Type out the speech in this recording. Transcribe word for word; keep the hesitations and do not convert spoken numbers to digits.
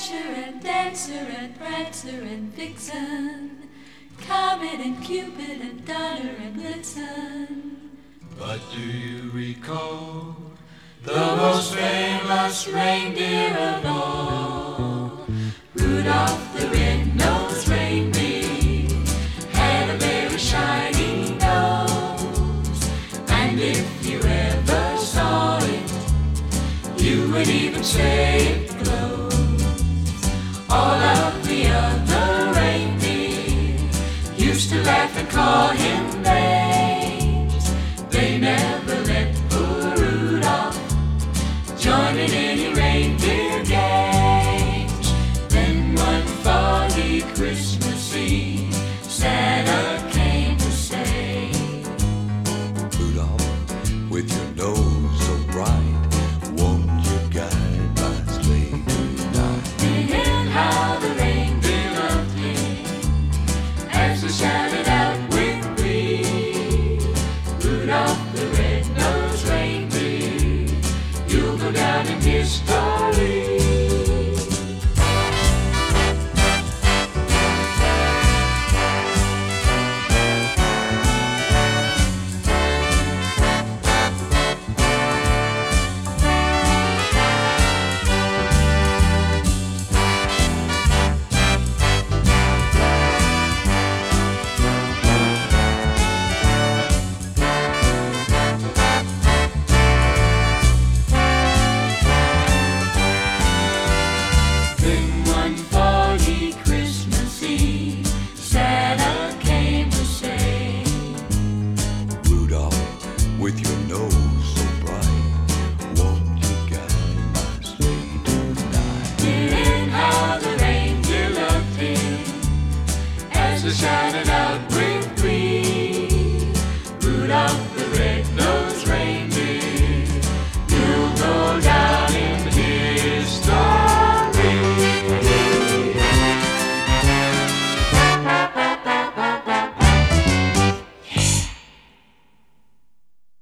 Dasher and Dancer and Prancer and Vixen, Comet and Cupid and Donner and Blitzen. But do you recall the most famous reindeer of all? Rudolph the red-nosed reindeer had a very shiny nose, and if you ever saw it, you would even say it glows. All of the other reindeer used to laugh and call him names. They never let poor Rudolph join in any reindeer games. Then one foggy Christmas Eve, Santa came to say, Rudolph, with your nose so bright, won't you guide my sleigh tonight? and how the reindeer loved him as they shouted out with glee, Rudolph the red-nosed reindeer, you'll go down in history. With your nose so bright, won't you guide my sleigh tonight? And how the reindeer loved him as they shouted out with glee, Rudolph